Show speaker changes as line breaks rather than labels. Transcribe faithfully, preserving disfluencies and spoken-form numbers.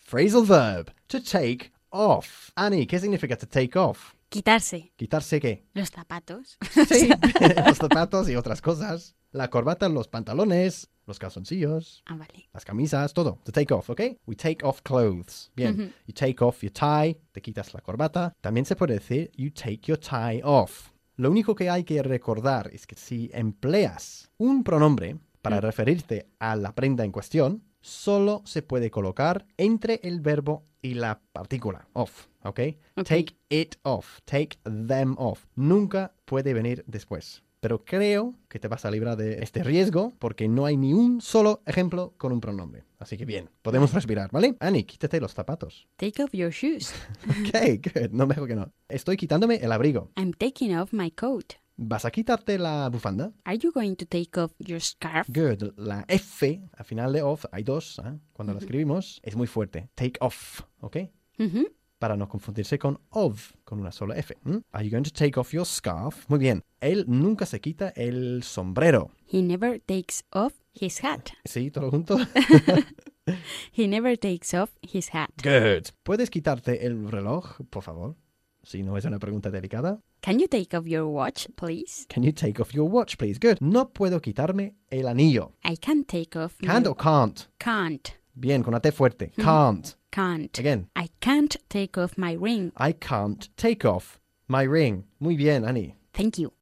Phrasal verb. To take off. Annie, ¿qué significa to take off?
Quitarse.
¿Quitarse qué?
Los zapatos.
Sí, los zapatos y otras cosas. La corbata, los pantalones, los calzoncillos,
Ah, vale.
las camisas, todo. To take off, ¿ok? We take off clothes. Bien.
Ujú.
You take off your tie, te quitas la corbata. También se puede decir you take your tie off. Lo único que hay que recordar es que si empleas un pronombre para
Mm.
referirte a la prenda en cuestión, solo se puede colocar entre el verbo y la partícula, off, ¿ok?
Ok.
Take it off, take them off. Nunca puede venir después. Pero creo que te vas a librar de este riesgo porque no hay ni un solo ejemplo con un pronombre. Así que bien, podemos respirar, ¿vale? Annie, quítate los zapatos.
Take off your shoes.
Ok, good. No, mejor que no. Estoy quitándome el abrigo.
I'm taking off my coat.
¿Vas a quitarte la bufanda?
Are you going to take off your scarf?
Good. La F, al final de off, hay dos, ¿eh? Cuando la escribimos, es muy fuerte. Take off, ¿ok?
Ujú.
Para no confundirse con of, con una sola F. ¿Mm? Are you going to take off your scarf? Muy bien. Él nunca se quita el sombrero.
He never takes off his hat.
¿Sí? ¿Todo junto?
He never takes off his hat.
Good. ¿Puedes quitarte el reloj, por favor? Si no es una pregunta delicada.
Can you take off your watch, please?
Can you take off your watch, please? Good. No puedo quitarme el anillo.
I can't take off
Can't
my...
or can't?
Can't.
Bien, con la T fuerte. Can't.
Can't.
Again.
I can't take off my ring.
I can't take off my ring. Muy bien, Annie.
Thank you.